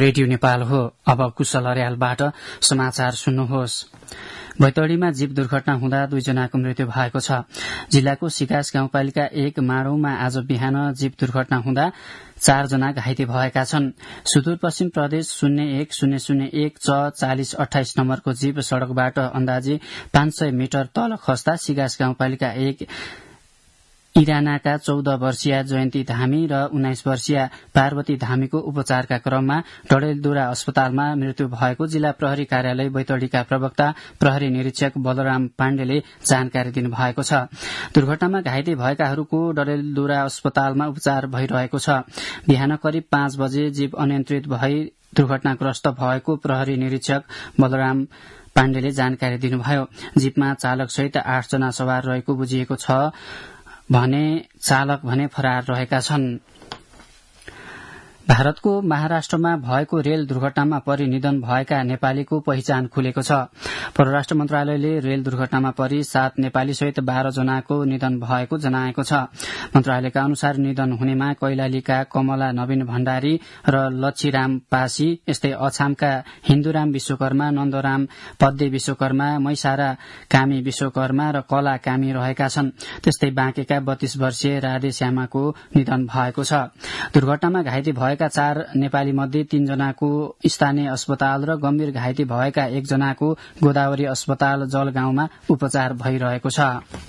Radio Nepal हो। अब कुशल अर्यालबाट समाचार सुन्नुहोस्। बैतडीमा जीव दुर्घटना हुँदा 2 जनाको मृत्यु भएको छ। जिल्लाको सिकास गाउँपालिका 1 माडौमा आज बिहान जीव दुर्घटना हुँदा 4 जना घाइते भएका छन्। सुदूरपश्चिम प्रदेश 01-001 च 4028 नम्बरको जीव सड़कबाट अन्दाजी 500 मिटर तल खस्दा सिकास गाउँपालिका 1 इरानाका 14 वर्षीय जयन्ती धामी र 19 वर्षीय पार्वती धामीको उपचारका क्रममा डडेलधुरा अस्पतालमा मृत्यु भएको जिल्ला प्रहरी कार्यालय बैतडीका प्रवक्ता प्रहरी निरीक्षक बलराम पाण्डेले जानकारी दिनुभएको छ। दुर्घटनामा घाइते भएकाहरूको डडेलधुरा अस्पतालमा उपचार भइरहेको छ। बिहान करिब 5 बजे जीव अनियन्त्रित भई दुर्घटनाग्रस्त भएको प्रहरी निरीक्षक बलराम पाण्डेले जानकारी दिनुभयो। जीवमा चालकसहित 8 जना सवार रहेको बुझिएको छ भने चालक भने फरार रहेका छन्। भारतको महाराष्ट्रमा भएको रेल दुर्घटनामा परि निधन भएका नेपालीको पहिचान खुलेको छ। परराष्ट्र मन्त्रालयले रेल दुर्घटनामा परि 7 नेपाली सहित 12 जनाको निधन भएको जनाएको छ। मन्त्रालयका अनुसार निधन हुनेमा कैलालीका कमला नवीन भण्डारी र लच्छीराम पासी, यस्तै अछामका हिन्दुराम विश्वकर्मा, नन्दराम पद्य विश्वकर्मा, मैसारा कामी विश्वकर्मा र कला कामी रहेका छन्। त्यस्तै बाँकेका 32 वर्षीय राधे श्यामाको निधन भएको छ। दुर्घटनामा घाइते भएका 4 नेपाली मध्ये 3 जनाको स्थानीय अस्पताल र गम्भीर घाइते भएका 1 जनाको गोदावरी अस्पताल जलगाउँमा उपचार भइरहेको छ।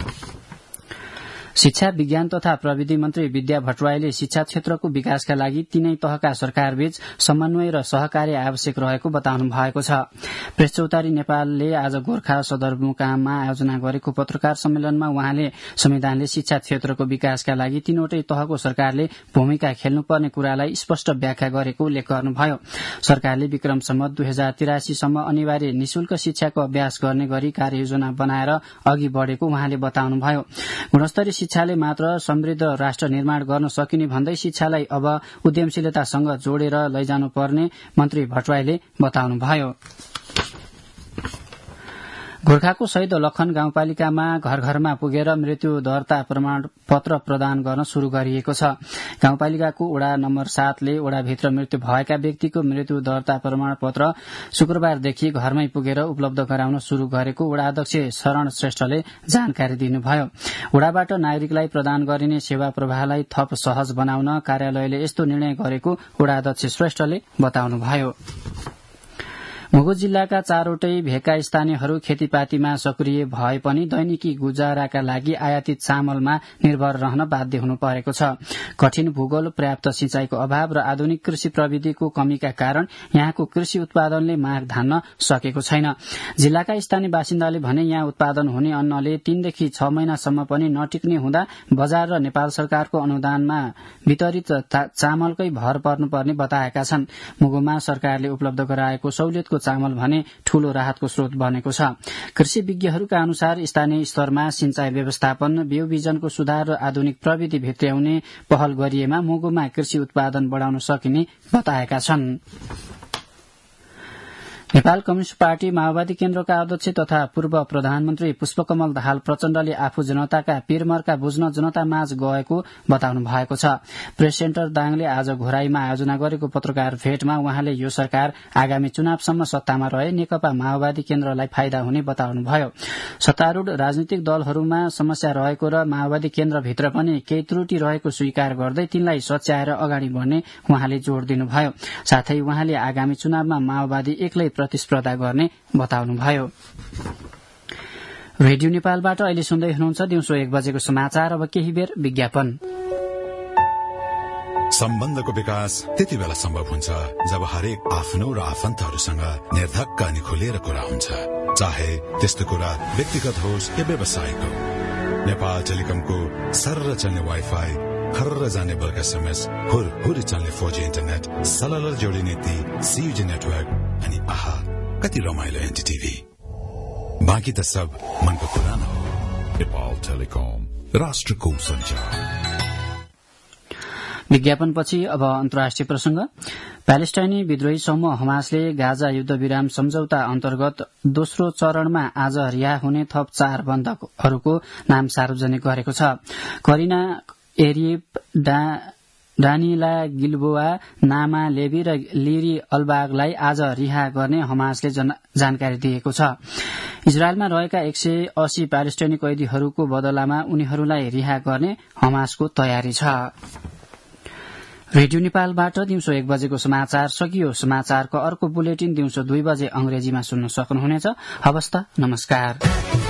शिक्षा विज्ञान तथा प्रविधि मन्त्री विद्या भट्टराईले शिक्षा क्षेत्रको विकासका लागि तीनै तहका सरकारबीच समन्वय र सहकार्य आवश्यक रहेको बताउनु भएको छ। प्रेस चौतारी नेपालले आज गोर्खा सदरमुकाममा आयोजना गरेको पत्रकार सम्मेलनमा उहाँले संविधानले शिक्षा क्षेत्रको विकासका लागि तीनवटै तहको सरकारले भूमिका खेल्नुपर्ने कुरालाई स्पष्ट व्याख्या गरेको उल्लेख गर्नुभयो। सरकारले विक्रम सम्वत 2083 सम्म अनिवार्य निशुल्क शिक्षाको अभ्यास गर्ने गरी कार्ययोजना बनाएर अघि बढ़ेको उहाँले बताउनुभयो। गुणस्तरीय शिक्षाले मात्र समृद्ध राष्ट्र निर्माण गर्न सकिने भन्दै शिक्षालाई अब उद्यमशीलतासँग जोडेर लैजानुपर्ने मन्त्री भट्टराईले बताउनुभयो। गोर्खाको शहीद लखन गाउँपालिकामा घर घरमा पुगेर मृत्यु दर्ता प्रमाणपत्र प्रदान गर्न शुरू गरिएको छ। गाउँपालिकाको वडा नम्बर 7 ले वडाभित्र मृत्यु भएका व्यक्तिको मृत्यु दर्ता प्रमाणपत्र शुक्रबारदेखि घरमै पुगेर उपलब्ध गराउन शुरू गरेको वडा अध्यक्ष शरण श्रेष्ठले जानकारी दिनुभयो। वडाबाट नागरिकलाई प्रदान गरिने सेवा प्रवाहलाई थप सहज बनाउन कार्यालयले यस्तो निर्णय गरेको वडा अध्यक्ष श्रेष्ठले बताउनुभयो। मुगु जिल्लाका 4वटै भेका स्थानीयहरू खेतीपातीमा सक्रिय भए पनि दैनिकी गुजाराका लागि आयातित चामलमा निर्भर रहन बाध्य हुनु परेको छ। कठिन भूगोल, पर्याप्त सिंचाईको अभाव र आधुनिक कृषि प्रविधिको कमीका कारण यहाँको कृषि उत्पादनले माग धान्न सकेको छैन। जिल्लाका स्थानीय बासिन्दाले भने यहाँ उत्पादन हुने अन्नले 3 देखि 6 महिनासम्म पनि नटिक्ने हुँदा बजार र नेपाल सरकारको अनुदानमा वितरित चामलकै भर पर्नुपर्ने बताएका छन्। मुगुमा सरकारले उपलब्ध गराएको सहुलियतको चामल भने ठूलो राहतको स्रोत बनेको छ। कृषि विज्ञहरूका अनुसार स्थानीय स्तरमा सिंचाई व्यवस्थापन, बिउ बिजनको सुधार र आधुनिक प्रविधि भित्र्याउने पहल गरिएमा मुगुमा कृषि उत्पादन बढ़ाउन सकिने बताएका छन्। नेपाल कम्युनिष्ट पार्टी माओवादी केन्द्रका अध्यक्ष तथा पूर्व प्रधानमन्त्री पुष्पकमल दाहाल प्रचण्डले आफू जनताका पीरमर्का बुझ्न जनतामाझ गएको बताउनु भएको छ। प्रेस सेन्टर दाङले आज घोराईमा आयोजना गरेको पत्रकार भेटमा उहाँले यो सरकार आगामी चुनावसम्म सत्तामा रहे नेकपा माओवादी केन्द्रलाई फाइदा हुने बताउनुभयो। सत्तारूढ़ राजनीतिक दलहरूमा समस्या रहेको र माओवादी केन्द्रभित्र पनि केही त्रुटि रहेको स्वीकार गर्दै तिनलाई सच्याएर अगाडि बढ्ने उहाँले जोड़ दिनुभयो। साथै उहाँले आगामी चुनावमा माओवादी एक्लै प्रतिस्पर्धा गर्ने बताउनुभयो। रेडियो नेपालबाट अहिले सुन्दै हुनुहुन्छ दिउँसो 1 बजेको समाचार। अब केही बेर विज्ञापन। सम्बन्धको विकास त्यति बेला सम्भव हुन्छ जब हरेक आफ्नो र आफन्तहरूसँग निर्धक्क अनि खुलेर कुरा हुन्छ, चाहे त्यस्तो कुरा व्यक्तिगत होस् या व्यावसायिक हो। नेपाल टेलिकमको सर्र चल्ने वाइफाई, खर्र जाने बल्क एसएमएस, हुर चल्ने 4G इन्टरनेट, सलल जोडिने ती CUG नेटवर्क अनि आहा कति रमाइलो एनटीटीभी। बाँकी त सब मनको कुरा हो। नेपाल टेलिकम, राष्ट्रको सञ्चार। विज्ञापनपछि अब अन्तर्राष्ट्रिय प्रसंग। प्यालेस्टाइनी विद्रोही समूह हमासले गाजा युद्ध विराम सम्झौता अन्तर्गत दोस्रो चरणमा आज रिहा हुने थप 4 बन्धकहरूको नाम सार्वजनिक गरेको छ। करिना एरिएप डानिला गिल्बोआ, नामा लेबी र लिरी अल्बागलाई आज रिहा गर्ने हमासले जानकारी दिएको छ। इजरायलमा रहेका 180 प्यालेस्टाइनी कैदीहरूको बदलामा उनीहरूलाई रिहा गर्ने हमासको तयारी छ। रेडियो नेपालबाट दिउँसो 1 बजेको समाचार सकियो। समाचारको अर्को बुलेटिन दिउँसो 2 बजे अंग्रेजीमा सुन्न सक्नुहुनेछ। हवस् त, नमस्कार।